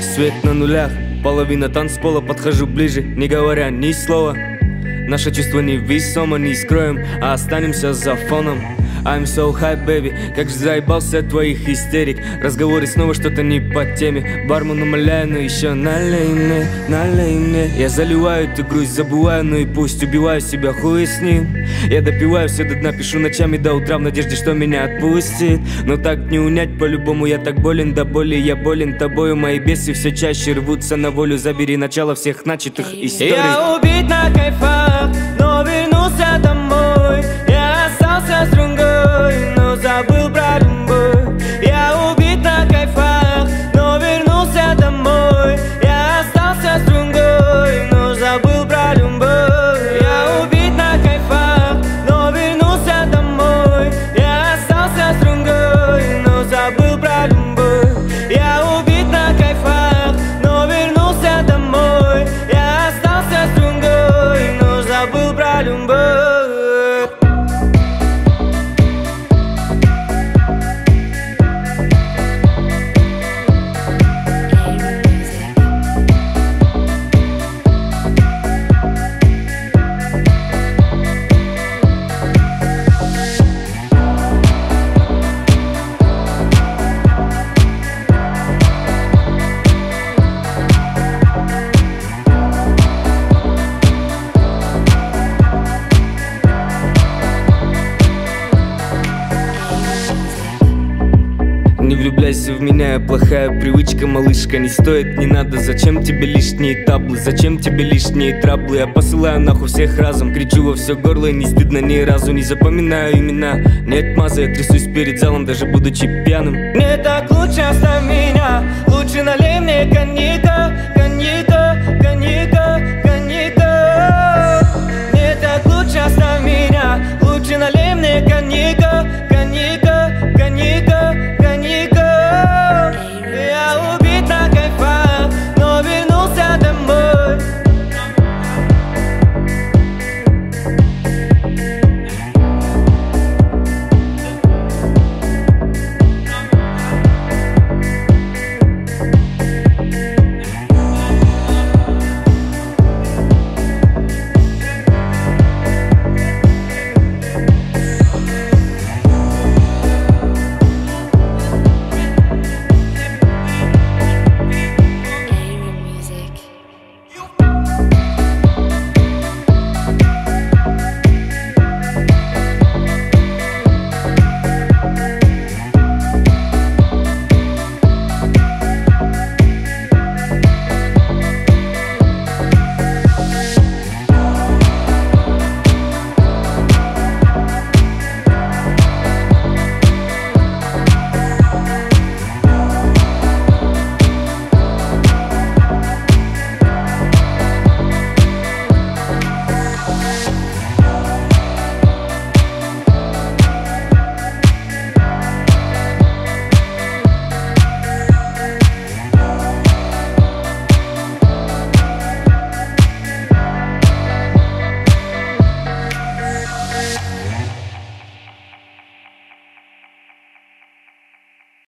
Свет на нулях, половина танцпола, подхожу ближе, не говоря ни слова. Наше чувство невесомо, не скроем, а останемся за фоном. I'm so high, baby, как же заебался от твоих истерик. Разговоры снова что-то не по теме. Бармен умоляю, но еще налей мне, налей мне. Я заливаю эту грусть, забываю, ну и пусть. Убиваю себя, хуй с ним. Я допиваю все до дна, пишу ночами до утра в надежде, что меня отпустит. Но так не унять по-любому, я так болен до боли. Я болен тобою, мои бесы все чаще рвутся на волю. Забери начало всех начатых историй. Я убит на кайфах, но вернулся домой. Я остался с другой, но забыл про любовь. Я убит на кайфах, но вернулся домой. Я остался с другой, но забыл про любовь. Я убит на кайфах, но вернулся домой. Я остался с другой, но забыл про любовь. Я убит на кайфах, но вернулся домой. Я остался с другой, но забыл про любовь. Не влюбляйся в меня, плохая привычка, малышка. Не стоит, не надо, зачем тебе лишние таблы? Зачем тебе лишние траблы? Я посылаю нахуй всех разом, кричу во все горло и не стыдно ни разу. Не запоминаю имена, нет маза, я трясусь перед залом, даже будучи пьяным. Мне так лучше остаться